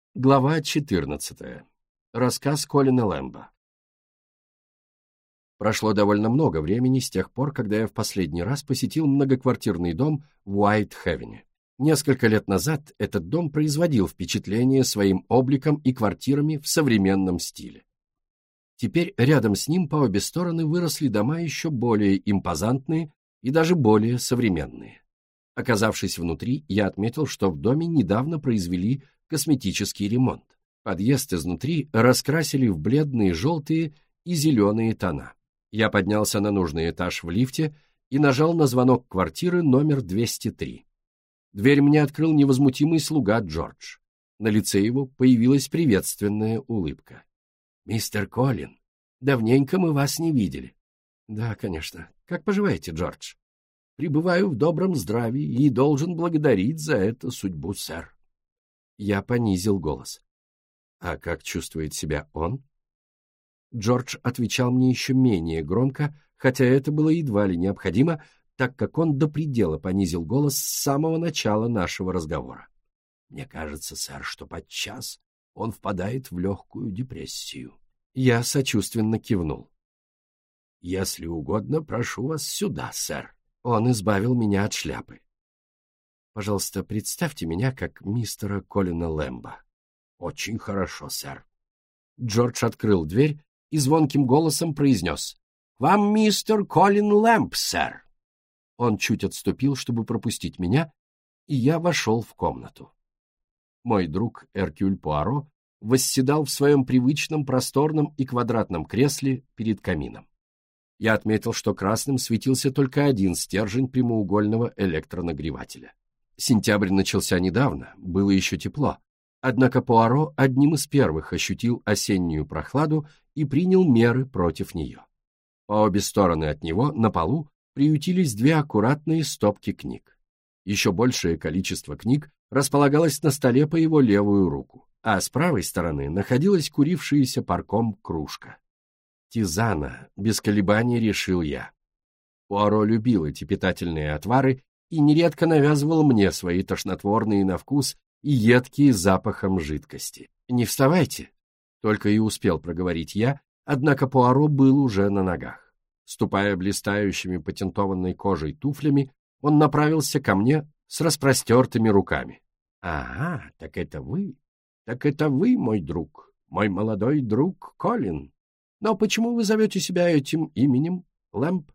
Глава 14. Рассказ Колина Лэмба. Прошло довольно много времени с тех пор, когда я в последний раз посетил многоквартирный дом в Уайт-Хевене. Несколько лет назад этот дом производил впечатление своим обликом и квартирами в современном стиле. Теперь рядом с ним по обе стороны выросли дома еще более импозантные и даже более современные. Оказавшись внутри, я отметил, что в доме недавно произвели косметический ремонт. Подъезд изнутри раскрасили в бледные желтые и зеленые тона. Я поднялся на нужный этаж в лифте и нажал на звонок квартиры номер 203. Дверь мне открыл невозмутимый слуга Джордж. На лице его появилась приветственная улыбка. «Мистер Колин, давненько мы вас не видели». «Да, конечно. Как поживаете, Джордж?» «Пребываю в добром здравии и должен благодарить за это судьбу, сэр». Я понизил голос. «А как чувствует себя он?» Джордж отвечал мне еще менее громко, хотя это было едва ли необходимо, так как он до предела понизил голос с самого начала нашего разговора. «Мне кажется, сэр, что подчас он впадает в легкую депрессию». Я сочувственно кивнул. «Если угодно, прошу вас сюда, сэр». Он избавил меня от шляпы. «Пожалуйста, представьте меня как мистера Колина Лэмба». «Очень хорошо, сэр». Джордж открыл дверь и звонким голосом произнес: «Вам мистер Колин Лэмб, сэр». Он чуть отступил, чтобы пропустить меня, и я вошел в комнату. Мой друг Эркюль Пуаро восседал в своем привычном просторном и квадратном кресле перед камином. Я отметил, что красным светился только один стержень прямоугольного электронагревателя. Сентябрь начался недавно, было еще тепло, однако Пуаро одним из первых ощутил осеннюю прохладу и принял меры против нее. По обе стороны от него на полу приютились две аккуратные стопки книг. Еще большее количество книг располагалось на столе по его левую руку, а с правой стороны находилась курившаяся парком кружка. Тизана, без колебаний решил я. Пуаро любил эти питательные отвары и нередко навязывал мне свои тошнотворные на вкус и едкие запахом жидкости. «Не вставайте!» — только и успел проговорить я, однако Пуаро был уже на ногах. Ступая блистающими патентованной кожей туфлями, он направился ко мне с распростертыми руками. «Ага, так это вы, мой друг, мой молодой друг Колин. Но почему вы зовете себя этим именем, Лэмб?»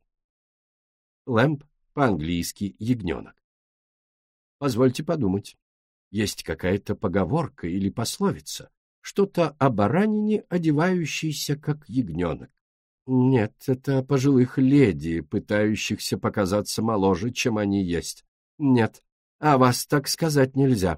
Лэмб по-английски ягненок. Позвольте подумать. Есть какая-то поговорка или пословица, что-то о баранине, одевающейся как ягненок. Нет, это о пожилых леди, пытающихся показаться моложе, чем они есть. Нет, о вас так сказать нельзя.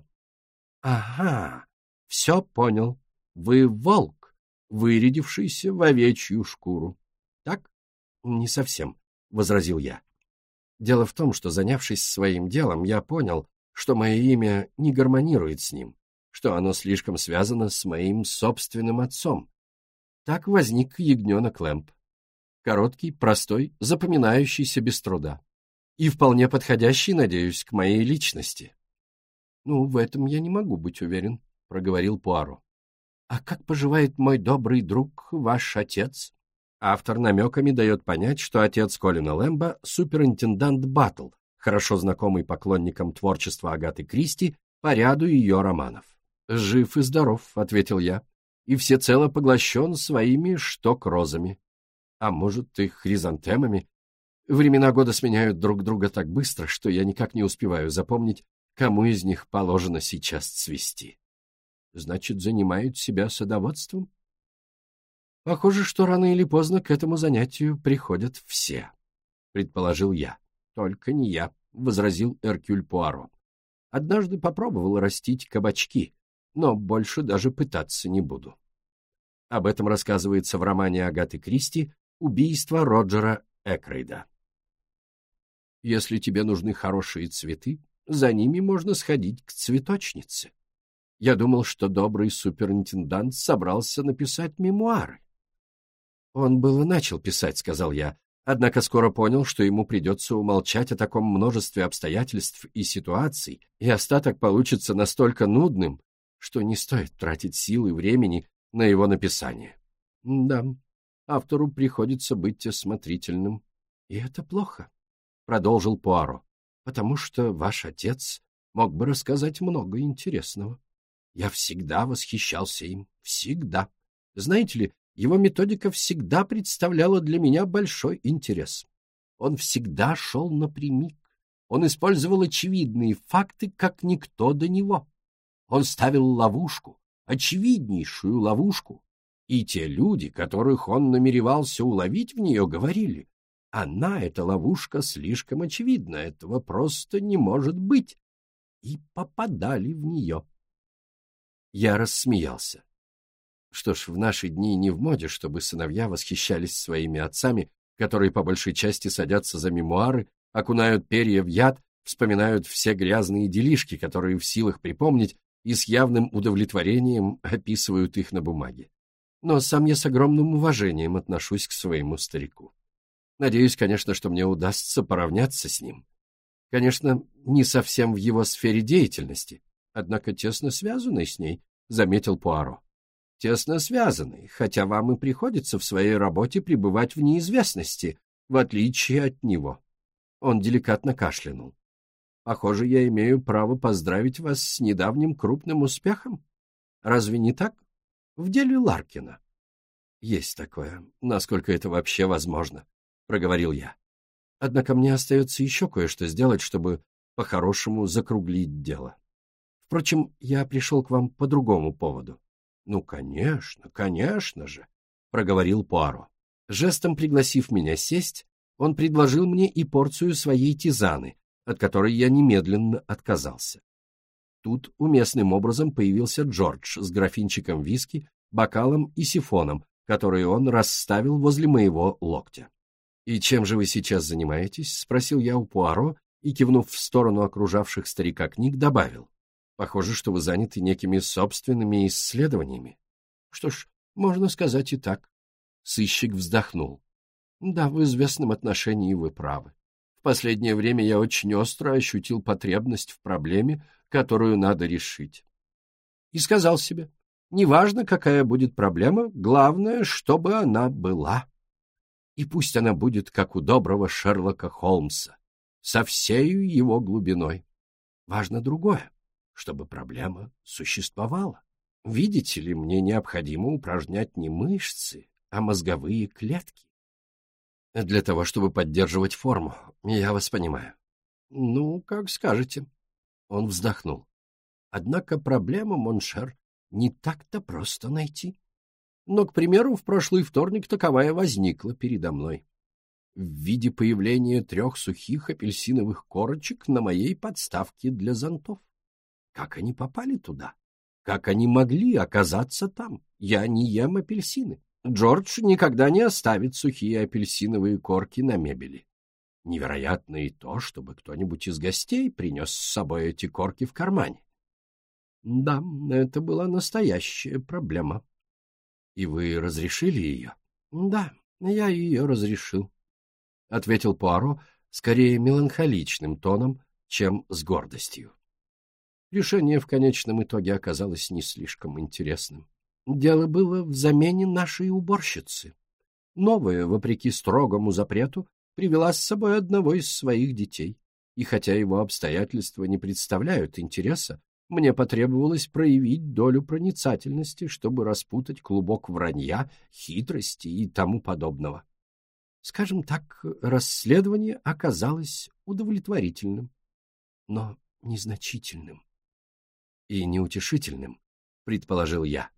Ага, все понял. Вы волк, вырядившийся в овечью шкуру. Так? Не совсем, — возразил я. Дело в том, что, занявшись своим делом, я понял, что мое имя не гармонирует с ним, что оно слишком связано с моим собственным отцом. Так возник ягненок Лэмб. Короткий, простой, запоминающийся без труда. И вполне подходящий, надеюсь, к моей личности. «Ну, в этом я не могу быть уверен», — проговорил Пуаро. «А как поживает мой добрый друг, ваш отец?» Автор намеками дает понять, что отец Колина Лэмба — суперинтендант Баттл, хорошо знакомый поклонникам творчества Агаты Кристи по ряду ее романов. «Жив и здоров», — ответил я, — «и всецело поглощен своими шток-розами. А может, и хризантемами. Времена года сменяют друг друга так быстро, что я никак не успеваю запомнить, кому из них положено сейчас цвести». «Значит, занимают себя садоводством?» «Похоже, что рано или поздно к этому занятию приходят все», — предположил я. «Только не я», — возразил Эркюль Пуаро. «Однажды попробовал растить кабачки, но больше даже пытаться не буду». Об этом рассказывается в романе Агаты Кристи «Убийство Роджера Экройда». Если тебе нужны хорошие цветы, за ними можно сходить к цветочнице. Я думал, что добрый суперинтендант собрался написать мемуары. Он было начал писать, — сказал я, однако скоро понял, что ему придется умолчать о таком множестве обстоятельств и ситуаций, и остаток получится настолько нудным, что не стоит тратить силы и времени на его написание. Да, автору приходится быть осмотрительным. И это плохо, — продолжил Пуаро, — потому что ваш отец мог бы рассказать много интересного. Я всегда восхищался им, всегда. Знаете ли, его методика всегда представляла для меня большой интерес. Он всегда шел напрямик. Он использовал очевидные факты, как никто до него. Он ставил ловушку, очевиднейшую ловушку. И те люди, которых он намеревался уловить в нее, говорили: «Она, эта ловушка, слишком очевидна, этого просто не может быть», и попадали в нее. Я рассмеялся. Что ж, в наши дни не в моде, чтобы сыновья восхищались своими отцами, которые по большей части садятся за мемуары, окунают перья в яд, вспоминают все грязные делишки, которые в силах припомнить, и с явным удовлетворением описывают их на бумаге. Но сам я с огромным уважением отношусь к своему старику. Надеюсь, конечно, что мне удастся поравняться с ним. Конечно, не совсем в его сфере деятельности, однако тесно связанный с ней, — заметил Пуаро. Тесно связанный, хотя вам и приходится в своей работе пребывать в неизвестности, в отличие от него. Он деликатно кашлянул. Похоже, я имею право поздравить вас с недавним крупным успехом. Разве не так? В деле Ларкина. Есть такое, насколько это вообще возможно, — проговорил я. Однако мне остается еще кое-что сделать, чтобы по-хорошему закруглить дело. Впрочем, я пришел к вам по другому поводу. — Ну, конечно, конечно же, — проговорил Пуаро. Жестом пригласив меня сесть, он предложил мне и порцию своей тизаны, от которой я немедленно отказался. Тут уместным образом появился Джордж с графинчиком виски, бокалом и сифоном, которые он расставил возле моего локтя. «И чем же вы сейчас занимаетесь?» — спросил я у Пуаро и, кивнув в сторону окружавших старика книг, добавил: «Похоже, что вы заняты некими собственными исследованиями». «Что ж, можно сказать и так». Сыщик вздохнул. «Да, в известном отношении вы правы. В последнее время я очень остро ощутил потребность в проблеме, которую надо решить. И сказал себе: неважно, какая будет проблема, главное, чтобы она была. И пусть она будет, как у доброго Шерлока Холмса, со всею его глубиной. Важно другое, чтобы проблема существовала. Видите ли, мне необходимо упражнять не мышцы, а мозговые клетки. Для того, чтобы поддерживать форму. Я вас понимаю. Ну, как скажете. Он вздохнул. Однако проблему, моншер, не так-то просто найти. Но, к примеру, в прошлый вторник таковая возникла передо мной. В виде появления 3 сухих апельсиновых корочек на моей подставке для зонтов. Как они попали туда? Как они могли оказаться там? Я не ем апельсины. Джордж никогда не оставит сухие апельсиновые корки на мебели. Невероятно и то, чтобы кто-нибудь из гостей принес с собой эти корки в кармане. Да, это была настоящая проблема. И вы разрешили ее? Да, я ее разрешил, — ответил Пуаро скорее меланхоличным тоном, чем с гордостью. Решение в конечном итоге оказалось не слишком интересным. Дело было в замене нашей уборщицы. Новая, вопреки строгому запрету, привела с собой одного из своих детей, и хотя его обстоятельства не представляют интереса, мне потребовалось проявить долю проницательности, чтобы распутать клубок вранья, хитрости и тому подобного. Скажем так, расследование оказалось удовлетворительным, но незначительным и неутешительным, предположил я.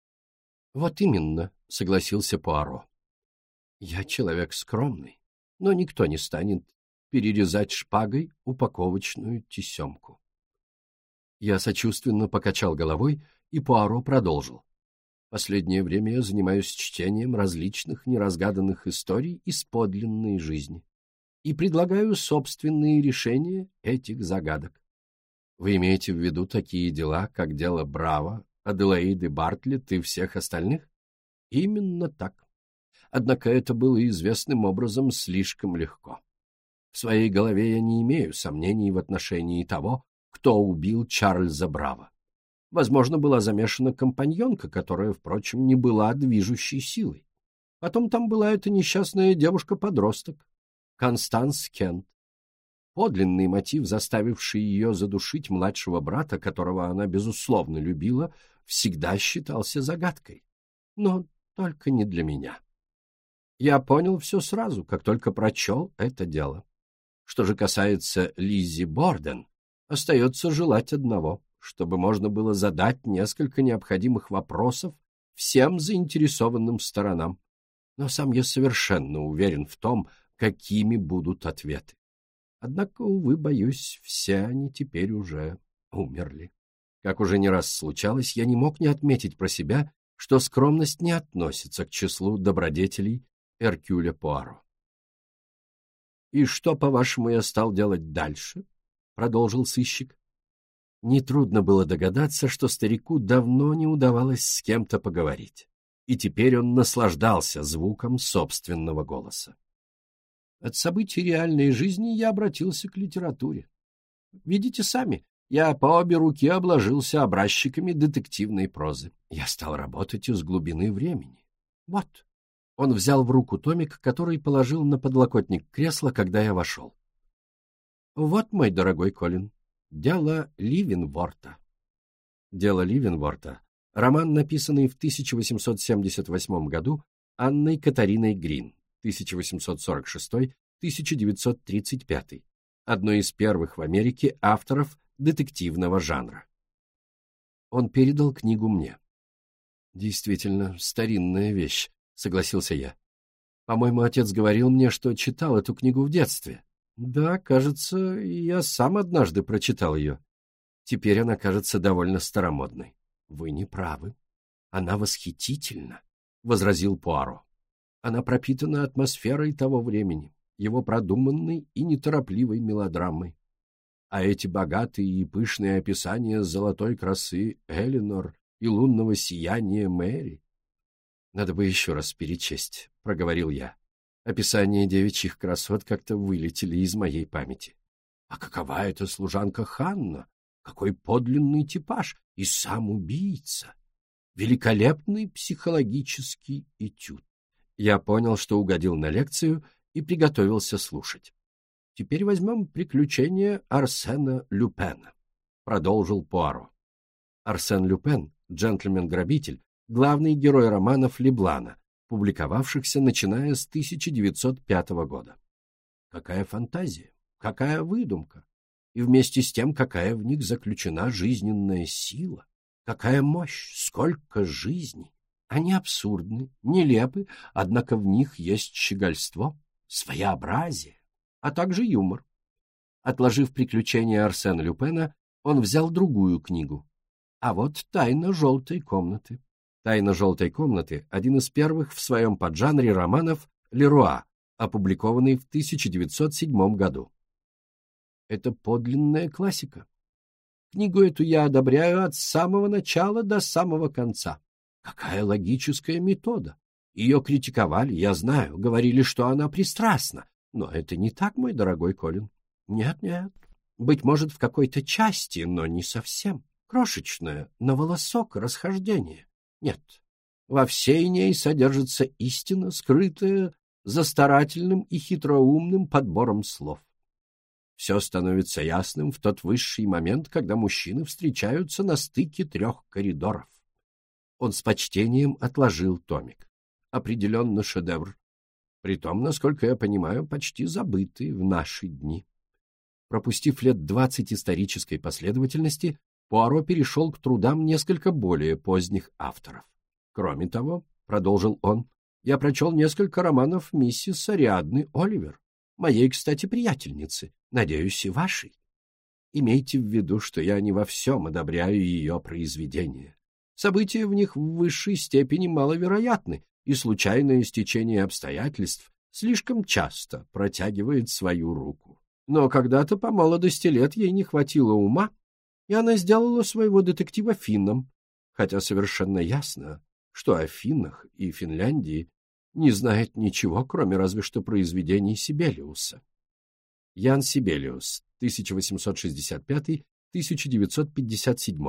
Вот именно, согласился Пуаро. Я человек скромный, но никто не станет перерезать шпагой упаковочную тесемку. Я сочувственно покачал головой, и Пуаро продолжил. Последнее время я занимаюсь чтением различных неразгаданных историй из подлинной жизни и предлагаю собственные решения этих загадок. Вы имеете в виду такие дела, как дело Браво, Аделаиды Бартлетт и всех остальных? Именно так. Однако это было известным образом слишком легко. В своей голове я не имею сомнений в отношении того, кто убил Чарльза Браво. Возможно, была замешана компаньонка, которая, впрочем, не была движущей силой. Потом там была эта несчастная девушка-подросток, Констанс Кент. Подлинный мотив, заставивший ее задушить младшего брата, которого она, безусловно, любила, всегда считался загадкой. Но только не для меня. Я понял все сразу, как только прочел это дело. Что же касается Лиззи Борден, остается желать одного, чтобы можно было задать несколько необходимых вопросов всем заинтересованным сторонам. Но сам я совершенно уверен в том, какими будут ответы. Однако, увы, боюсь, все они теперь уже умерли. Как уже не раз случалось, я не мог не отметить про себя, что скромность не относится к числу добродетелей Эркюля Пуаро. «И что, по-вашему, я стал делать дальше?» — продолжил сыщик. Нетрудно было догадаться, что старику давно не удавалось с кем-то поговорить, и теперь он наслаждался звуком собственного голоса. От событий реальной жизни я обратился к литературе. Видите сами, я по обе руки обложился образчиками детективной прозы. Я стал работать из глубины времени. Вот. Он взял в руку томик, который положил на подлокотник кресла, когда я вошел. Вот, мой дорогой Колин, «Дело Ливенворта». «Дело Ливенворта» — роман, написанный в 1878 году Анной Катариной Грин, 1846-1935, одной из первых в Америке авторов детективного жанра. Он передал книгу мне. «Действительно, старинная вещь», — согласился я. «По-моему, отец говорил мне, что читал эту книгу в детстве». «Да, кажется, я сам однажды прочитал ее. Теперь она кажется довольно старомодной». «Вы не правы. Она восхитительна», — возразил Пуаро. «Она пропитана атмосферой того времени, его продуманной и неторопливой мелодрамой. А эти богатые и пышные описания золотой красы Эленор и лунного сияния Мэри...» «Надо бы еще раз перечесть», — проговорил я. Описания девичьих красот как-то вылетели из моей памяти. А какова эта служанка Ханна? Какой подлинный типаж! И сам убийца! Великолепный психологический этюд. Я понял, что угодил на лекцию, и приготовился слушать. «Теперь возьмем приключения Арсена Люпена», — продолжил Пуаро. Арсен Люпен, джентльмен-грабитель, главный герой романов Леблана, публиковавшихся начиная с 1905 года. Какая фантазия, какая выдумка, и вместе с тем, какая в них заключена жизненная сила, какая мощь, сколько жизней. Они абсурдны, нелепы, однако в них есть щегольство, своеобразие, а также юмор. Отложив приключения Арсена Люпена, он взял другую книгу. А вот «Тайна желтой комнаты». «Тайна желтой комнаты» — один из первых в своем поджанре романов Леруа, опубликованный в 1907 году. Это подлинная классика. Книгу эту я одобряю от самого начала до самого конца. Какая логическая метода! Ее критиковали, я знаю, говорили, что она пристрастна. Но это не так, мой дорогой Колин. Нет. Быть может, в какой-то части, но не совсем. Крошечное, на волосок расхождение. Нет, во всей ней содержится истина, скрытая за старательным и хитроумным подбором слов. Все становится ясным в тот высший момент, когда мужчины встречаются на стыке 3 коридоров. Он с почтением отложил томик. Определенно шедевр. Притом, насколько я понимаю, почти забытый в наши дни. Пропустив лет 20 исторической последовательности, Пуаро перешел к трудам несколько более поздних авторов. Кроме того, продолжил он, я прочел несколько романов миссис Ариадны Оливер, моей, кстати, приятельницы, надеюсь, и вашей. Имейте в виду, что я не во всем одобряю ее произведения. События в них в высшей степени маловероятны, и случайное стечение обстоятельств слишком часто протягивает свою руку. Но когда-то по молодости лет ей не хватило ума, и она сделала своего детектива финном, хотя совершенно ясно, что о Финнах и Финляндии не знает ничего, кроме разве что произведений Сибелиуса. Ян Сибелиус, 1865-1957,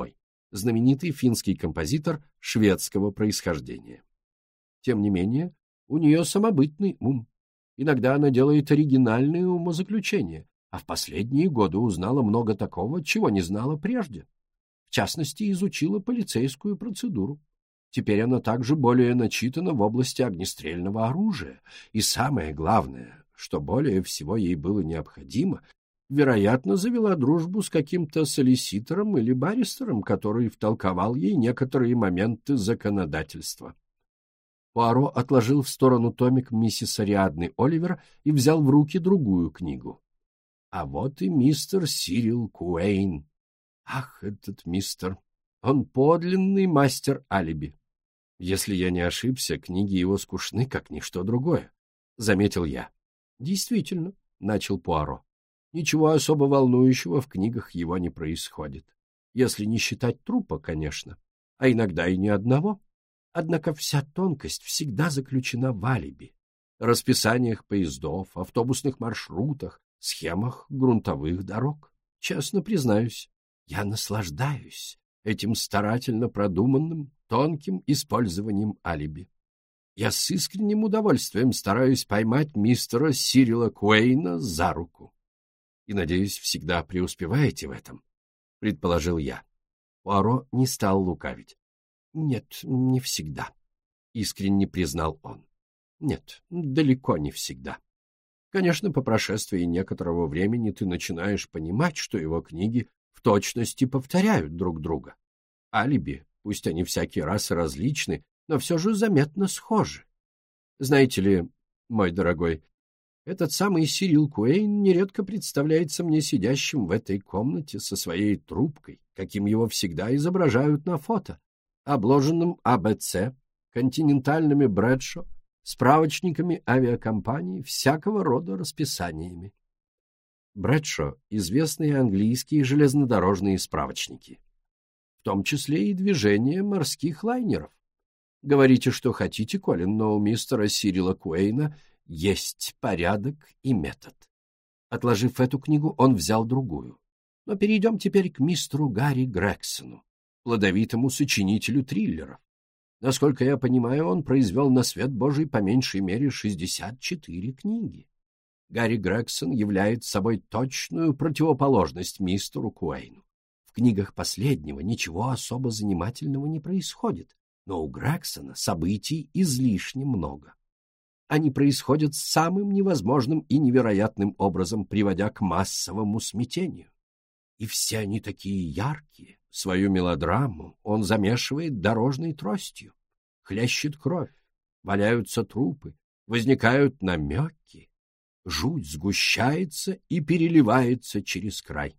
знаменитый финский композитор шведского происхождения. Тем не менее, у нее самобытный ум. Иногда она делает оригинальные умозаключения, а в последние годы узнала много такого, чего не знала прежде. В частности, изучила полицейскую процедуру. Теперь она также более начитана в области огнестрельного оружия. И самое главное, что более всего ей было необходимо, вероятно, завела дружбу с каким-то солиситором или баристером, который втолковал ей некоторые моменты законодательства. Пуаро отложил в сторону томик миссис Ариадны Оливер и взял в руки другую книгу. А вот и мистер Сирил Куэйн. Ах, этот мистер! Он подлинный мастер алиби. Если я не ошибся, книги его скучны, как ничто другое, — заметил я. Действительно, — начал Пуаро, — ничего особо волнующего в книгах его не происходит. Если не считать трупа, конечно, а иногда и ни одного. Однако вся тонкость всегда заключена в алиби, расписаниях поездов, автобусных маршрутах, схемах грунтовых дорог. Честно признаюсь, я наслаждаюсь этим старательно продуманным, тонким использованием алиби. Я с искренним удовольствием стараюсь поймать мистера Сирила Куэйна за руку. И, надеюсь, всегда преуспеваете в этом, — предположил я. Пуаро не стал лукавить. — Нет, не всегда, — искренне признал он. — Нет, далеко не всегда. Конечно, по прошествии некоторого времени ты начинаешь понимать, что его книги в точности повторяют друг друга. Алиби, пусть они всякий раз различны, но все же заметно схожи. Знаете ли, мой дорогой, этот самый Сирил Куэйн нередко представляется мне сидящим в этой комнате со своей трубкой, каким его всегда изображают на фото, обложенным АБЦ, континентальными Брэдшо, справочниками авиакомпаний, всякого рода расписаниями. Брэдшо — известные английские железнодорожные справочники, в том числе и движение морских лайнеров. Говорите, что хотите, Колин, но у мистера Сирила Куэйна есть порядок и метод. Отложив эту книгу, он взял другую. Но перейдем теперь к мистеру Гарри Грексону, плодовитому сочинителю триллеров. Насколько я понимаю, он произвел на свет Божий по меньшей мере 64 книги. Гарри Грексон является собой точную противоположность мистеру Куэйну. В книгах последнего ничего особо занимательного не происходит, но у Грексона событий излишне много. Они происходят самым невозможным и невероятным образом, приводя к массовому смятению. И все они такие яркие. Свою мелодраму он замешивает дорожной тростью. Хлещет кровь, валяются трупы, возникают намеки. Жуть сгущается и переливается через край.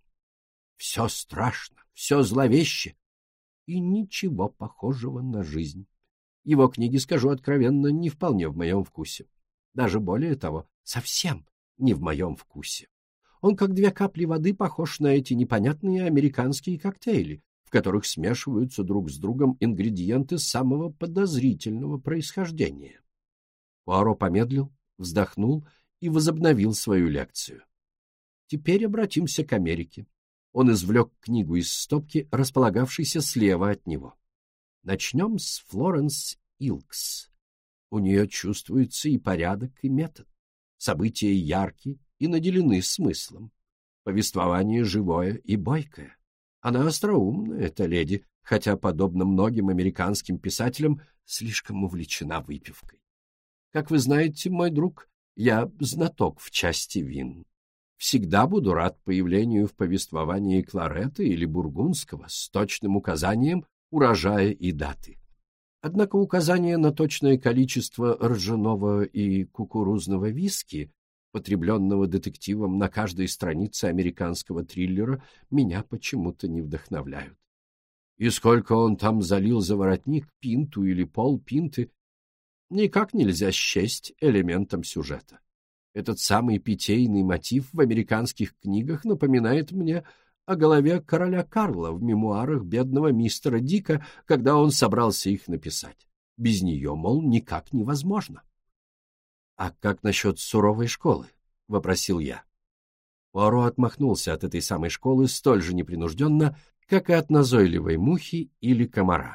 Все страшно, все зловеще и ничего похожего на жизнь. Его книги, скажу откровенно, не вполне в моем вкусе. Даже более того, совсем не в моем вкусе. Он, как две капли воды, похож на эти непонятные американские коктейли, в которых смешиваются друг с другом ингредиенты самого подозрительного происхождения. Пуаро помедлил, вздохнул и возобновил свою лекцию. Теперь обратимся к Америке. Он извлек книгу из стопки, располагавшейся слева от него. Начнем с Флоренс Илкс. У нее чувствуется и порядок, и метод. События яркие и наделены смыслом. Повествование живое и бойкое. Она остроумная, эта леди, хотя, подобно многим американским писателям, слишком увлечена выпивкой. Как вы знаете, мой друг, я знаток в части вин. Всегда буду рад появлению в повествовании кларета или бургундского с точным указанием урожая и даты. Однако указание на точное количество ржаного и кукурузного виски, потребленного детективом на каждой странице американского триллера, меня почему-то не вдохновляют. И сколько он там залил за воротник, пинту или полпинты, никак нельзя счесть элементом сюжета. Этот самый питейный мотив в американских книгах напоминает мне о голове короля Карла в мемуарах бедного мистера Дика, когда он собрался их написать. Без нее, мол, никак невозможно. — А как насчет суровой школы? — вопросил я. Пуаро отмахнулся от этой самой школы столь же непринужденно, как и от назойливой мухи или комара.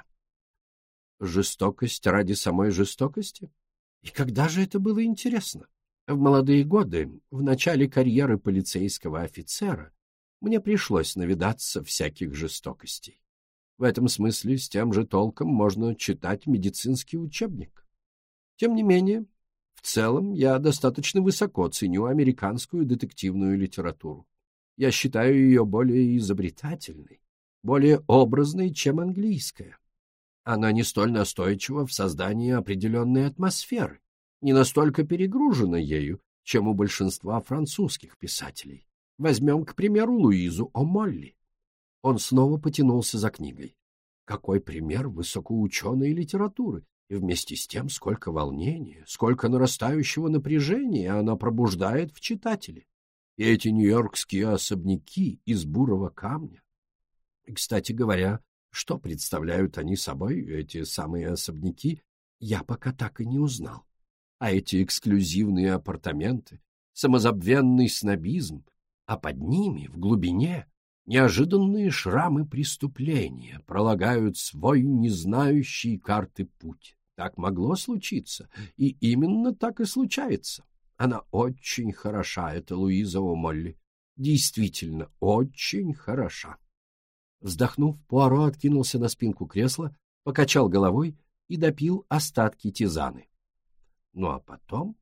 Жестокость ради самой жестокости? И когда же это было интересно? В молодые годы, в начале карьеры полицейского офицера, мне пришлось навидаться всяких жестокостей. В этом смысле с тем же толком можно читать медицинский учебник. Тем не менее, в целом я достаточно высоко ценю американскую детективную литературу. Я считаю ее более изобретательной, более образной, чем английская. Она не столь настойчива в создании определенной атмосферы, не настолько перегружена ею, чем у большинства французских писателей. Возьмем, к примеру, Луизу О'Молли. Он снова потянулся за книгой. Какой пример высокоученой литературы! И вместе с тем, сколько волнения, сколько нарастающего напряжения она пробуждает в читателе. И эти нью-йоркские особняки из бурого камня. И, кстати говоря, что представляют они собой, эти самые особняки, я пока так и не узнал. А эти эксклюзивные апартаменты, самозабвенный снобизм, а под ними, в глубине, неожиданные шрамы преступления пролагают свой незнающий карты путь. Так могло случиться, и именно так и случается. Она очень хороша, эта Луиза О'Молли. Действительно, очень хороша. Вздохнув, Пуаро откинулся на спинку кресла, покачал головой и допил остатки тизаны. Ну а потом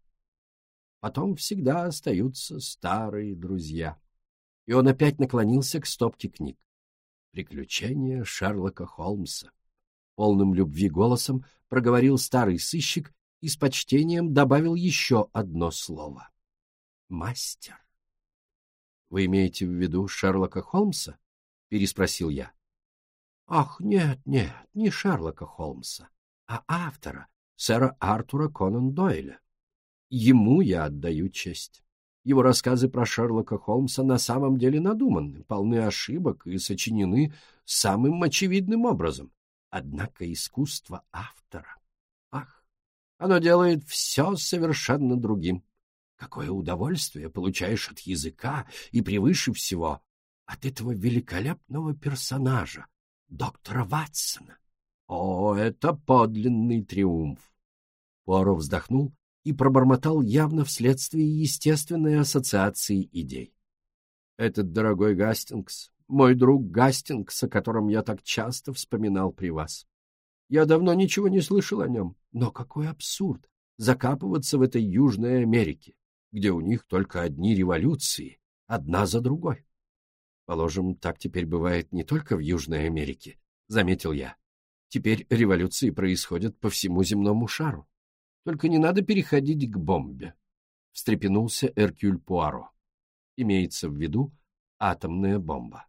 всегда остаются старые друзья. И он опять наклонился к стопке книг. «Приключения Шерлока Холмса». Полным любви голосом проговорил старый сыщик и с почтением добавил еще одно слово. «Мастер». «Вы имеете в виду Шерлока Холмса?» — переспросил я. «Ах, нет, не Шерлока Холмса, а автора, сэра Артура Конан Дойля. Ему я отдаю честь. Его рассказы про Шерлока Холмса на самом деле надуманы, полны ошибок и сочинены самым очевидным образом. Однако искусство автора, ах, оно делает все совершенно другим. Какое удовольствие получаешь от языка и, превыше всего, от этого великолепного персонажа, доктора Ватсона. О, это подлинный триумф!» Пуаро вздохнул и пробормотал явно вследствие естественной ассоциации идей. «Этот дорогой Гастингс, мой друг Гастингс, о котором я так часто вспоминал при вас. Я давно ничего не слышал о нем, но какой абсурд закапываться в этой Южной Америке, где у них только одни революции, одна за другой. Положим, так теперь бывает не только в Южной Америке, — заметил я. Теперь революции происходят по всему земному шару. Только не надо переходить к бомбе», — встрепенулся Эркюль Пуаро. «Имеется в виду атомная бомба.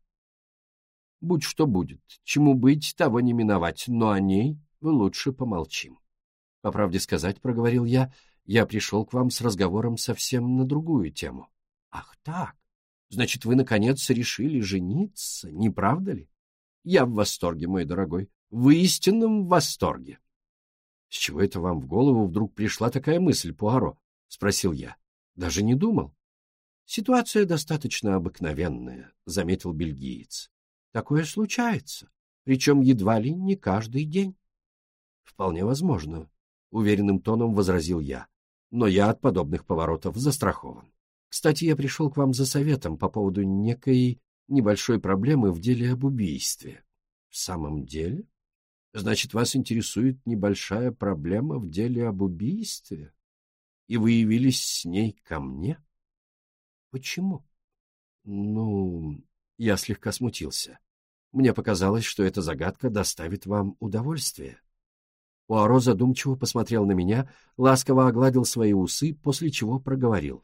Будь что будет, чему быть, того не миновать, но о ней лучше помолчим. По правде сказать, — проговорил я пришел к вам с разговором совсем на другую тему». «Ах так? Значит, вы, наконец, решили жениться, не правда ли? Я в восторге, мой дорогой, в истинном восторге». «С чего это вам в голову вдруг пришла такая мысль, Пуаро?» — спросил я. «Даже не думал». «Ситуация достаточно обыкновенная», — заметил бельгиец. «Такое случается, причем едва ли не каждый день». «Вполне возможно», — уверенным тоном возразил я. «Но я от подобных поворотов застрахован. Кстати, я пришел к вам за советом по поводу некой небольшой проблемы в деле об убийстве». «В самом деле? Значит, вас интересует небольшая проблема в деле об убийстве? И вы явились с ней ко мне?» «Почему?» «Ну...» Я слегка смутился. Мне показалось, что эта загадка доставит вам удовольствие. Пуаро задумчиво посмотрел на меня, ласково огладил свои усы, после чего проговорил.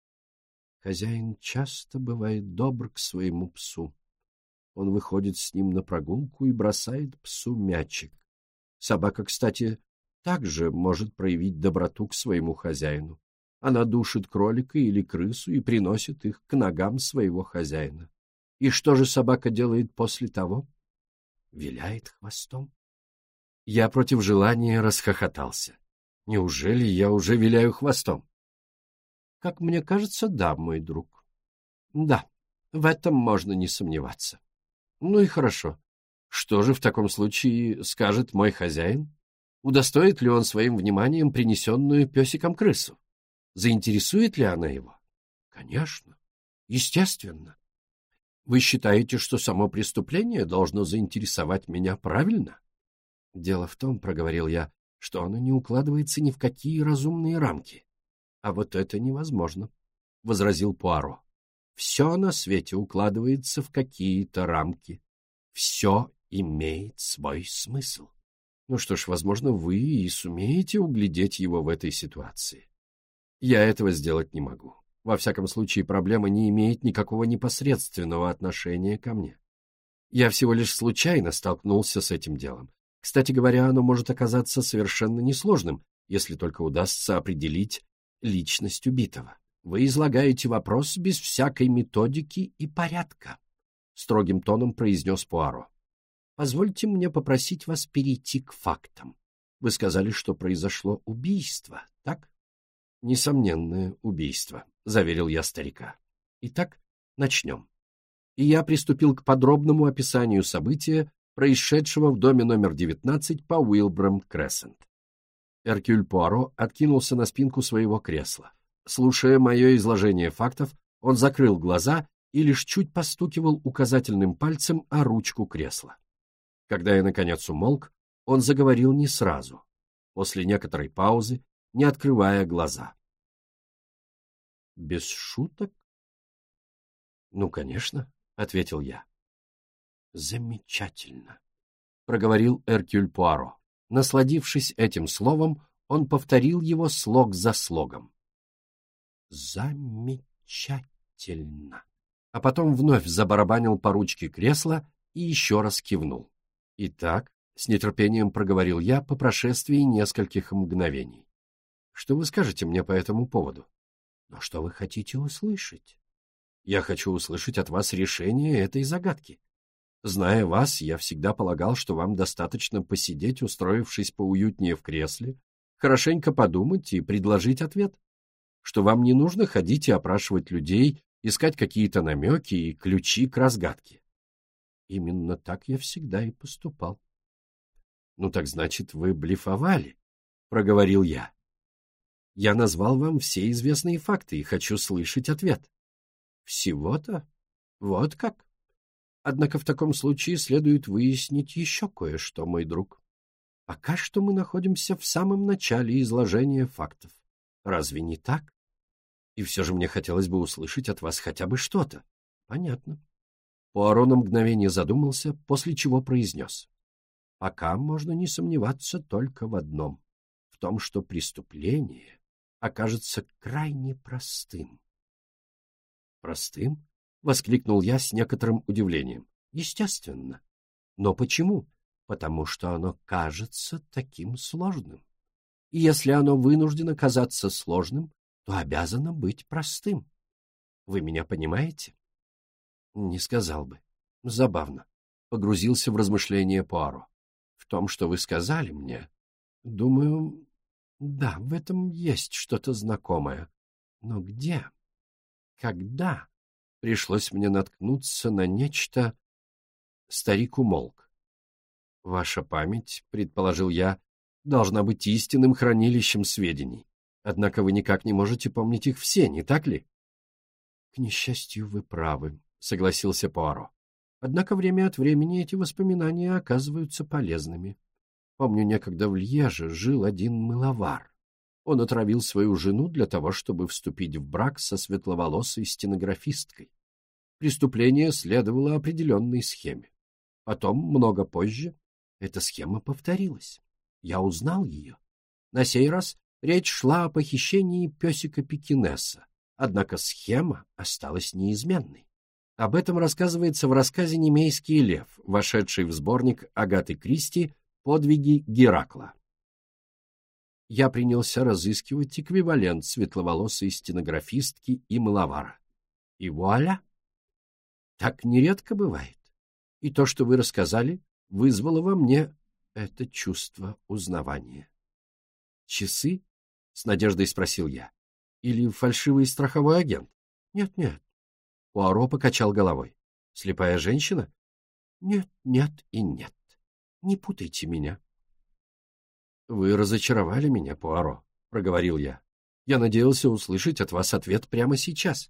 «Хозяин часто бывает добр к своему псу. Он выходит с ним на прогулку и бросает псу мячик. Собака, кстати, также может проявить доброту к своему хозяину. Она душит кролика или крысу и приносит их к ногам своего хозяина. И что же собака делает после того? Виляет хвостом». Я против желания расхохотался. Неужели я уже виляю хвостом? Как мне кажется, да, мой друг. Да, в этом можно не сомневаться. Ну и хорошо. Что же в таком случае скажет мой хозяин? Удостоит ли он своим вниманием принесенную песиком крысу? Заинтересует ли она его? Конечно, естественно. Вы считаете, что само преступление должно заинтересовать меня, правильно? Дело в том, проговорил я, что оно не укладывается ни в какие разумные рамки. А вот это невозможно, возразил Пуаро. Все на свете укладывается в какие-то рамки. Все имеет свой смысл. Ну что ж, возможно, вы и сумеете углядеть его в этой ситуации. Я этого сделать не могу. Во всяком случае, проблема не имеет никакого непосредственного отношения ко мне. Я всего лишь случайно столкнулся с этим делом. Кстати говоря, оно может оказаться совершенно несложным, если только удастся определить личность убитого. Вы излагаете вопрос без всякой методики и порядка, — строгим тоном произнес Пуаро. Позвольте мне попросить вас перейти к фактам. Вы сказали, что произошло убийство, так? Несомненное убийство, — заверил я старика. Итак, начнем. И я приступил к подробному описанию события, происшедшего в доме номер 19 по Уилбрам-Крессент. Эркюль Пуаро откинулся на спинку своего кресла. Слушая мое изложение фактов, он закрыл глаза и лишь чуть постукивал указательным пальцем о ручку кресла. Когда я, наконец, умолк, он заговорил не сразу, после некоторой паузы, не открывая глаза. «Без шуток?» «Ну, конечно», — ответил я. «Замечательно», — проговорил Эркюль Пуаро. Насладившись этим словом, он повторил его слог за слогом. «Замечательно». А потом вновь забарабанил по ручке кресла и еще раз кивнул. «Итак», — с нетерпением проговорил я по прошествии нескольких мгновений. «Что вы скажете мне по этому поводу?» «Но что вы хотите услышать?» «Я хочу услышать от вас решение этой загадки. Зная вас, я всегда полагал, что вам достаточно посидеть, устроившись поуютнее в кресле, хорошенько подумать и предложить ответ, что вам не нужно ходить и опрашивать людей, искать какие-то намеки и ключи к разгадке. Именно так я всегда и поступал». «Ну так значит, вы блефовали», — проговорил я. «Я назвал вам все известные факты и хочу слышать ответ». «Всего-то? Вот как? Однако в таком случае следует выяснить еще кое-что, мой друг. Пока что мы находимся в самом начале изложения фактов. Разве не так? И все же мне хотелось бы услышать от вас хотя бы что-то». «Понятно». Пуаро на мгновение задумался, после чего произнес. «Пока можно не сомневаться только в одном, в том, что преступление окажется крайне простым». «Простым?» — воскликнул я с некоторым удивлением. «Естественно. Но почему? Потому что оно кажется таким сложным. И если оно вынуждено казаться сложным, то обязано быть простым. Вы меня понимаете?» «Не сказал бы. Забавно», — погрузился в размышления Пуаро. «В том, что вы сказали мне, думаю, да, в этом есть что-то знакомое. Но где? Когда?» Пришлось мне наткнуться на нечто... Старик умолк. «Ваша память, — предположил я, — должна быть истинным хранилищем сведений. Однако вы никак не можете помнить их все, не так ли?» «К несчастью, вы правы», — согласился Пуаро. «Однако время от времени эти воспоминания оказываются полезными. Помню, некогда в Льеже жил один мыловар. Он отравил свою жену для того, чтобы вступить в брак со светловолосой стенографисткой. Преступление следовало определенной схеме. Потом, много позже, эта схема повторилась. Я узнал ее. На сей раз речь шла о похищении песика Пекинеса, однако схема осталась неизменной. Об этом рассказывается в рассказе «Немейский лев», вошедший в сборник Агаты Кристи «Подвиги Геракла». Я принялся разыскивать эквивалент светловолосой стенографистки и мыловара. И вуаля! Так нередко бывает. И то, что вы рассказали, вызвало во мне это чувство узнавания. «Часы?» — с надеждой спросил я. «Или фальшивый страховой агент?» «Нет-нет». Пуаро покачал головой. «Слепая женщина?» Нет, нет и нет. Не путайте меня. Вы разочаровали меня, Пуаро, — проговорил я. Я надеялся услышать от вас ответ прямо сейчас.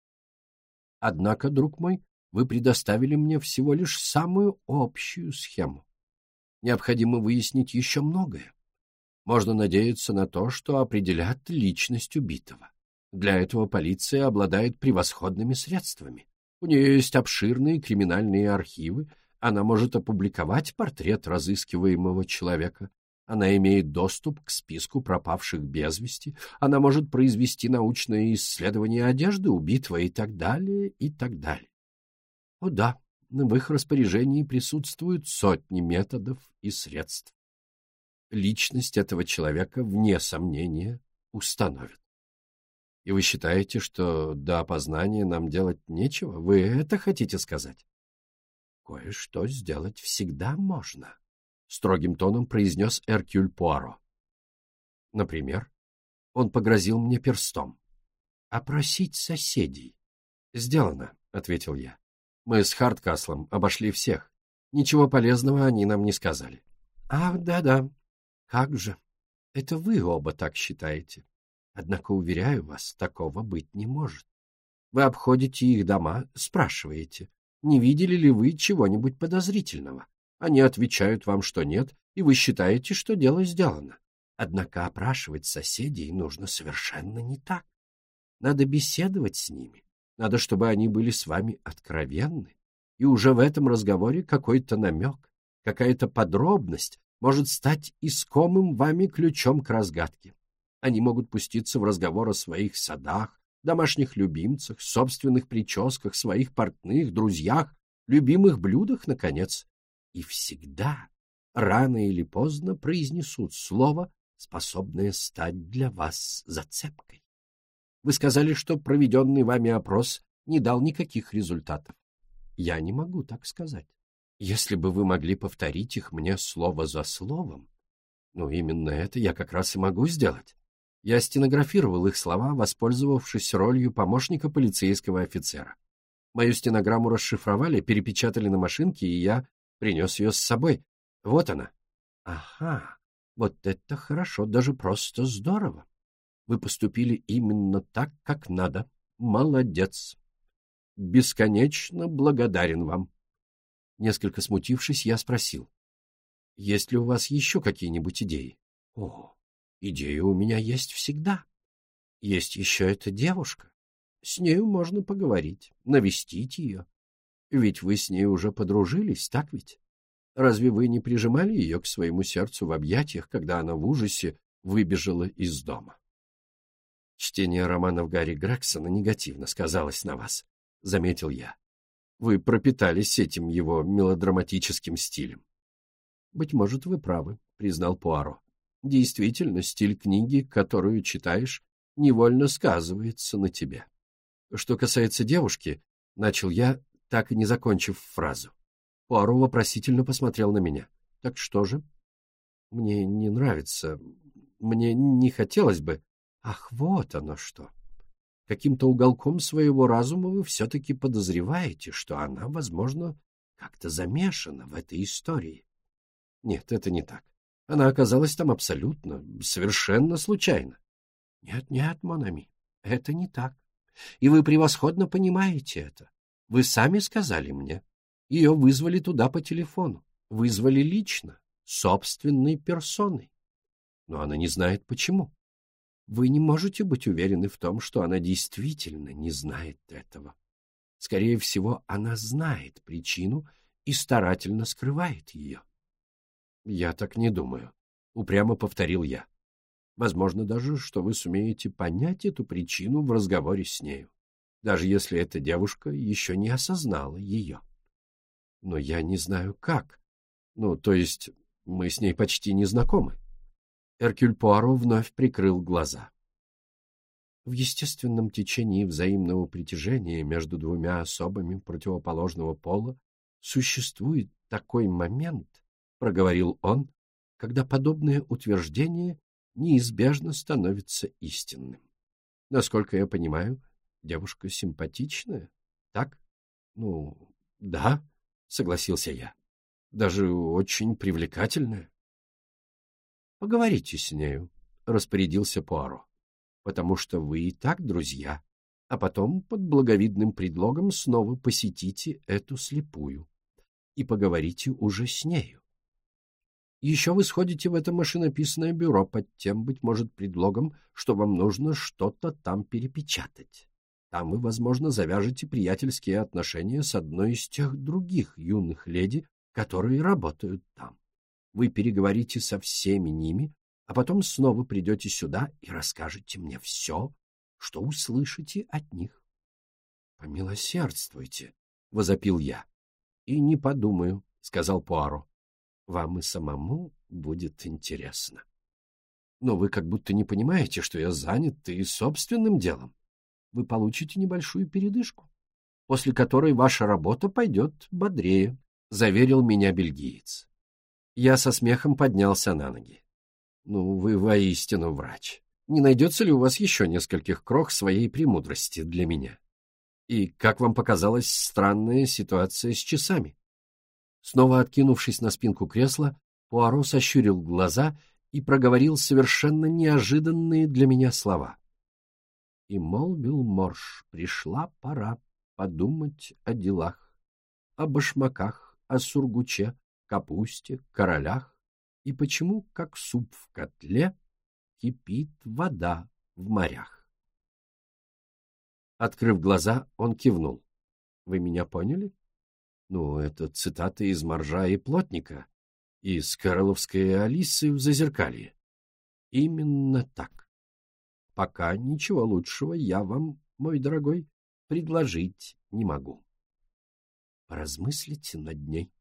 Однако, друг мой, вы предоставили мне всего лишь самую общую схему. Необходимо выяснить еще многое. Можно надеяться на то, что определят личность убитого. Для этого полиция обладает превосходными средствами. У нее есть обширные криминальные архивы, она может опубликовать портрет разыскиваемого человека, она имеет доступ к списку пропавших без вести, она может произвести научное исследование одежды убитого и так далее, и так далее. О да, в их распоряжении присутствуют сотни методов и средств. Личность этого человека, вне сомнения, установят. И вы считаете, что до опознания нам делать нечего? Вы это хотите сказать? Кое-что сделать всегда можно, — строгим тоном произнес Эркюль Пуаро. Например, он погрозил мне перстом. Опросить соседей. Сделано, — ответил я. Мы с Хардкаслом обошли всех. Ничего полезного они нам не сказали. Ах, да-да. Как же. Это вы оба так считаете. Однако, уверяю вас, такого быть не может. Вы обходите их дома, спрашиваете, не видели ли вы чего-нибудь подозрительного. Они отвечают вам, что нет, и вы считаете, что дело сделано. Однако опрашивать соседей нужно совершенно не так. Надо беседовать с ними. Надо, чтобы они были с вами откровенны. И уже в этом разговоре какой-то намек, какая-то подробность может стать искомым вами ключом к разгадке. Они могут пуститься в разговор о своих садах, домашних любимцах, собственных прическах, своих портных, друзьях, любимых блюдах, наконец. И всегда, рано или поздно, произнесут слово, способное стать для вас зацепкой. Вы сказали, что проведенный вами опрос не дал никаких результатов. Я не могу так сказать. Если бы вы могли повторить их мне слово за словом, ну, именно это я как раз и могу сделать. Я стенографировал их слова, воспользовавшись ролью помощника полицейского офицера. Мою стенограмму расшифровали, перепечатали на машинке, и я принес ее с собой. Вот она. Ага, вот это хорошо, даже просто здорово. Вы поступили именно так, как надо. Молодец. Бесконечно благодарен вам. Несколько смутившись, я спросил. Есть ли у вас еще какие-нибудь идеи? О, идеи у меня есть всегда. Есть еще эта девушка. С нею можно поговорить, навестить ее. Ведь вы с ней уже подружились, так ведь? Разве вы не прижимали ее к своему сердцу в объятиях, когда она в ужасе выбежала из дома? Чтение романов Гарри Грегсона негативно сказалось на вас, — заметил я. Вы пропитались этим его мелодраматическим стилем. Быть может, вы правы, — признал Пуаро. Действительно, стиль книги, которую читаешь, невольно сказывается на тебе. Что касается девушки, — начал я, так и не закончив фразу. Пуаро вопросительно посмотрел на меня. Так что же? Мне не нравится, мне не хотелось бы. Ах, вот оно что. Каким-то уголком своего разума вы все-таки подозреваете, что она, возможно, как-то замешана в этой истории. Нет, это не так. Она оказалась там абсолютно, совершенно случайно. Нет, мон ами, это не так. И вы превосходно понимаете это. Вы сами сказали мне. Ее вызвали туда по телефону. Вызвали лично, собственной персоной. Но она не знает, почему. Вы не можете быть уверены в том, что она действительно не знает этого. Скорее всего, она знает причину и старательно скрывает ее. Я так не думаю, — упрямо повторил я. Возможно даже, что вы сумеете понять эту причину в разговоре с нею, даже если эта девушка еще не осознала ее. Но я не знаю, как. Ну, то есть, мы с ней почти не знакомы. Эркюль Пуаро вновь прикрыл глаза. В естественном течении взаимного притяжения между двумя особами противоположного пола существует такой момент, — проговорил он, — когда подобное утверждение неизбежно становится истинным. Насколько я понимаю, девушка симпатичная, так? Ну, да. — согласился я. Даже очень привлекательная. — Поговорите с нею, — распорядился Пуаро, — потому что вы и так друзья, а потом под благовидным предлогом снова посетите эту слепую и поговорите уже с нею. Еще вы сходите в это машинописное бюро под тем, быть может, предлогом, что вам нужно что-то там перепечатать. Там вы, возможно, завяжете приятельские отношения с одной из тех других юных леди, которые работают там. Вы переговорите со всеми ними, а потом снова придете сюда и расскажете мне все, что услышите от них. — Помилосердствуйте, — возопил я. — И не подумаю, — сказал Пуаро. — Вам и самому будет интересно. Но вы как будто не понимаете, что я занят и собственным делом. Вы получите небольшую передышку, после которой ваша работа пойдет бодрее, — заверил меня бельгиец. Я со смехом поднялся на ноги. — Ну, вы воистину врач. Не найдется ли у вас еще нескольких крох своей премудрости для меня? И как вам показалась странная ситуация с часами? Снова откинувшись на спинку кресла, Пуаро сощурил глаза и проговорил совершенно неожиданные для меня слова. И молвил Морж: пришла пора подумать о делах, о башмаках, о сургуче, капусте, королях, и почему, как суп в котле, кипит вода в морях. Открыв глаза, он кивнул. — Вы меня поняли? Ну, это цитата из «Моржа и плотника», из Кэроловской Алисы в Зазеркалье. Именно так. Пока ничего лучшего я вам, мой дорогой, предложить не могу. Поразмыслите над ней.